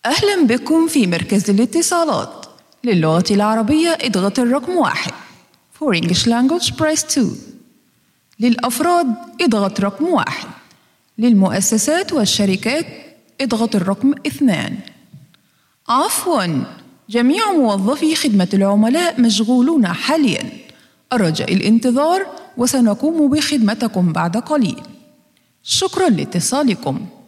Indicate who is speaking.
Speaker 1: أهلا بكم في مركز الاتصالات. للغة العربية اضغط الرقم 1. For English language press 2. للأفراد اضغط رقم 1. للمؤسسات والشركات اضغط الرقم 2. عفواً، جميع موظفي خدمة العملاء مشغولون حالياً. أرجاء الانتظار وسنقوم بخدمتكم بعد قليل. شكراً لاتصالكم.